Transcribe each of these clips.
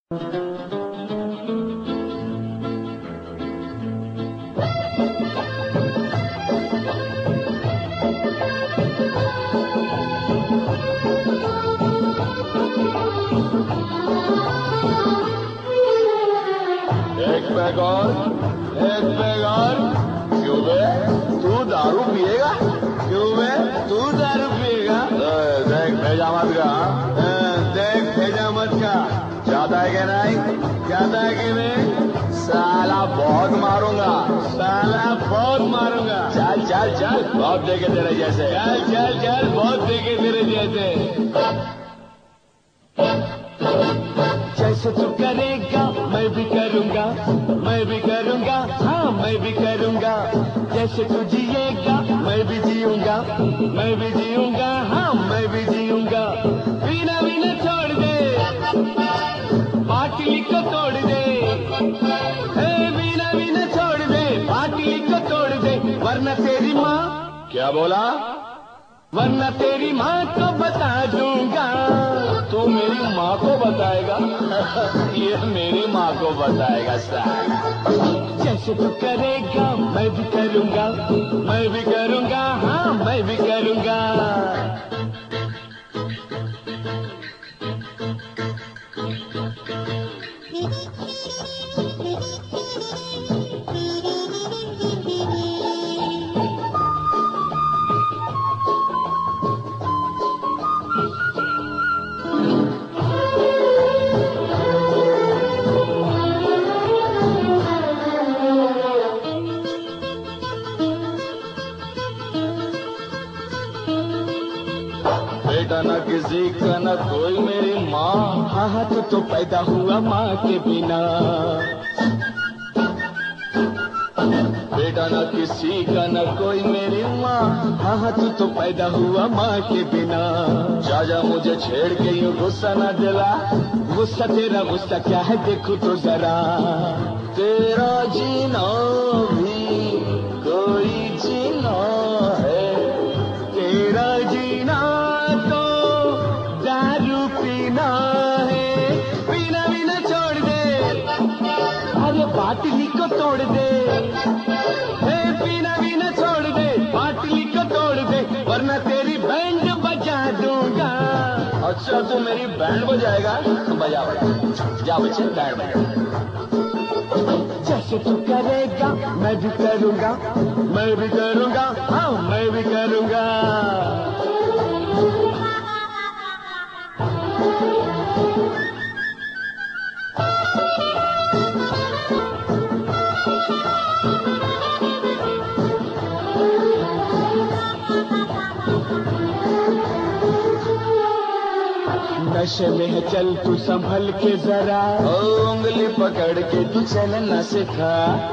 एक पैग और। क्यों बे, तू दारू पिएगा? क्यों बे, तू दारू पिएगा? देख भेजामत का, देख भेजामत का। जाता है कि नहीं? जाता है कि नहीं? साला बहुत मारूंगा, साला बहुत मारूंगा। चल चल चल, बहुत देखे तेरे जैसे। चल चल चल, बहुत देखे तेरे जैसे। जैसे तू करेगा मैं भी करूंगा, मैं भी करूंगा, हाँ मैं भी करूंगा। जैसे तू जिएगा मैं भी जीऊंगा, मैं भी जीऊंगा, हाँ मैं भी जीऊंगा। बिना बिना छोड़ दे, बाटली को तोड़ दे। बिना बिना छोड़ दे, बाटली को तोड़ दे। वरना तेरी माँ, क्या बोला? वरना तेरी माँ को बता दूंगा। तू मेरी माँ को बताएगा? ये मेरी माँ को बताएगा साला। जैसे तू करेगा मैं भी करूंगा, मैं भी करूंगा, हाँ मैं भी करूंगा। बेटा न किसी का न कोई मेरी माँ, हाँ तो पैदा हुआ माँ के बिना। बेटा न किसी का न कोई मेरी माँ, हाँ तो पैदा हुआ माँ के बिना। जा मुझे छेड़ के यूं गुस्सा न दिला, गुस्सा तेरा गुस्सा क्या है देखो तो जरा। तेरा जीना भी कोई जीना है, तेरा जीना तो दारू पीना है। पीना बिना छोड़ दे, अरे बाटली को तोड़ दे। पीना बिना छोड़ दे, बाटली को तोड़ दे। वरना तेरी बैंड बजा दूंगा। अच्छा तू मेरी बैंड बजाएगा? बजा बजा, जा बच्चे बैंड बजा। जैसे तू करेगा मैं भी करूंगा, मैं भी करूंगा, हाँ मैं भी करूंगा। नशे में है चल तू संभल के जरा, उंगली पकड़ के तू चलना सिखा।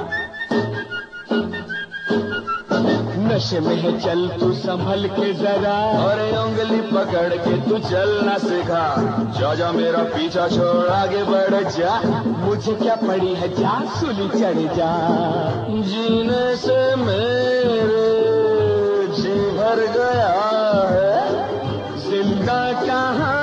नशे में है चल तू संभल के जरा, और उंगली पकड़ के तू चलना सिखा। जा मेरा पीछा छोड़ आगे बढ़ जा, मुझे क्या पड़ी है जा सूली चढ़ जा। जीने से मेरे जी भर गया है, जिंदा कहाँ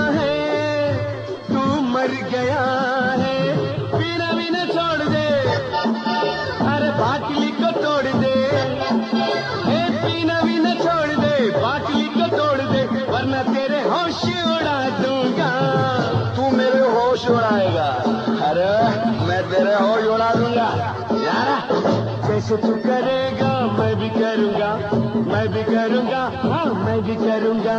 मर गया है। पीना बिना छोड़ दे, अरे बाटली को तोड़ दे। पीना बिना छोड़ दे, बाटली को तोड़ दे। वरना तेरे होश उड़ा दूंगा। तू मेरे होश उड़ाएगा? अरे मैं तेरे होश उड़ा दूंगा यारा। जैसे तू करेगा मैं भी करूंगा, मैं भी करूंगा, हाँ मैं भी करूंगा।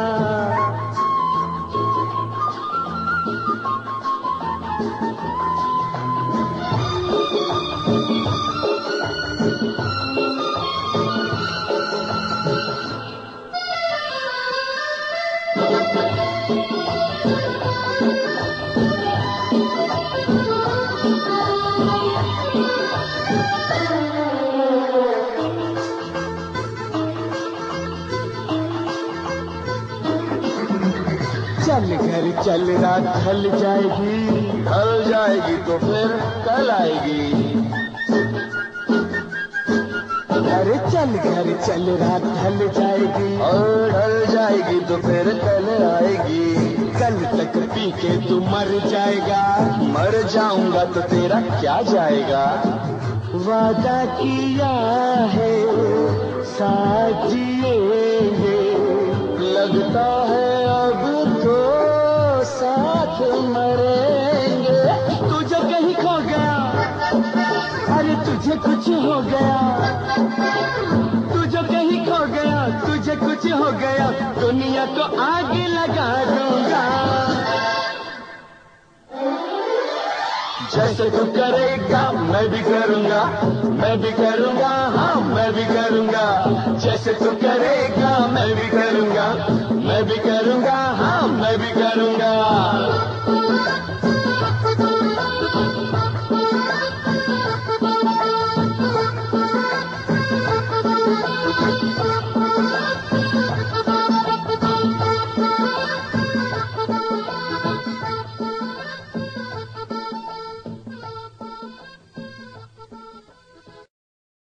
चल घर चल रात ढल जाएगी, ढल जाएगी तो फिर कल आएगी। अरे चल घर चल रात ढल जाएगी, और ढल जाएगी तो फिर कल आएगी। कल तक पी के तू मर जाएगा। मर जाऊंगा तो तेरा क्या जाएगा। वादा किया है साथ जिएंगे, लगता है अब तो साथ मरेंगे। तुझे कहीं खो गया, अरे तुझे कुछ हो गया, तुझे कहीं खो गया, तुझे कुछ हो गया, दुनिया को आग लगा दूंगा। जैसे तू करेगा मैं भी करूंगा, मैं भी करूंगा, हाँ मैं भी करूंगा। जैसे तू करेगा मैं भी करूंगा, मैं भी करूंगा, हाँ मैं भी करूंगा।